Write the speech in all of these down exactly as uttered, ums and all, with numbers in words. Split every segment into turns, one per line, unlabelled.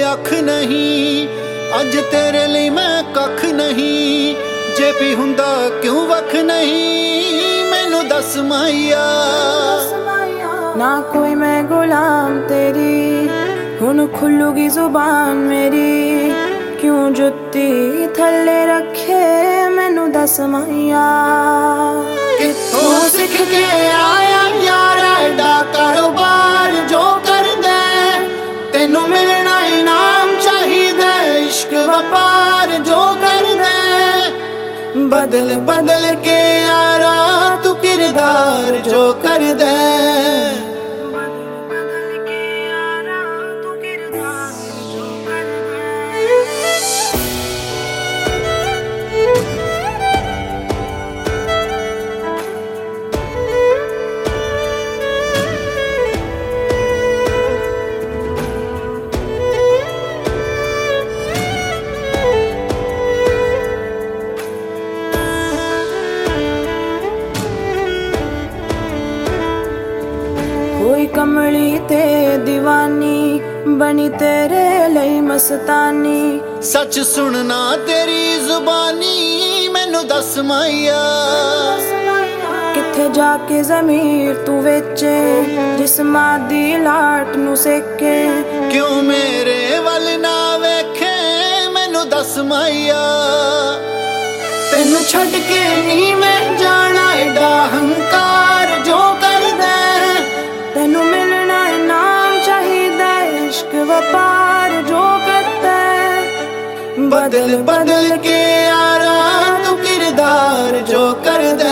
अख नहीं, अज तेरे लिए मैं कख नहीं, जे भी हुंदा क्यों वख नहीं, मैनू दस माहिया।
ना कोई मैं गुलाम तेरी, हुन खुलूगी जुबान मेरी, क्यों जुत्ती थल्ले रखे मैनू दस माहिया।
कित्थों सीख के आया यार एडा कारोबार जो कर दे, तेनू मिलना इनाम चाहिदा, इश्क व्यापार जो कर दे, बदल बदल के यारा तू किरदार जो कर दे।
कोई कमली ते दीवानी बनी तेरे लई मस्तानी,
सच सुनना तेरी जुबानी मैनू दस माहिया।
किथे जाके ज़मीर तू वेचे, जिस्मां दी लाट नू सेके,
क्यों मेरे वल ना वेखे मैनू दस माहिया। तेनू छड़ के नहीं मैं जाना एडा हंकार जो कर दे,
तेनू मिलना इनाम चाहिदा, इश्क व्यापार जो करता है,
बदल बदल के यारा तू किरदार जो कर दे।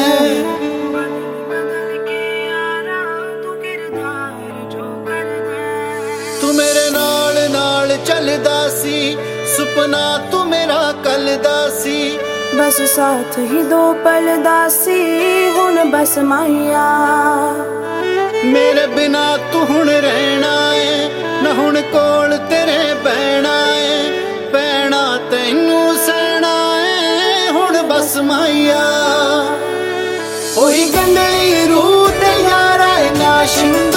तू मेरे नाल नाल चलदा सी, सुपना तू मेरा कलदा सी,
बस साथ ही दो पल दासी हुन बस माहिया।
मेरे बिना तू हुण रहना है, न हुण कोल तेरे बहना है, पैना तैनू सहना है हुण बस माहिया। ओही गंदली रूह ते यारा ना शिंद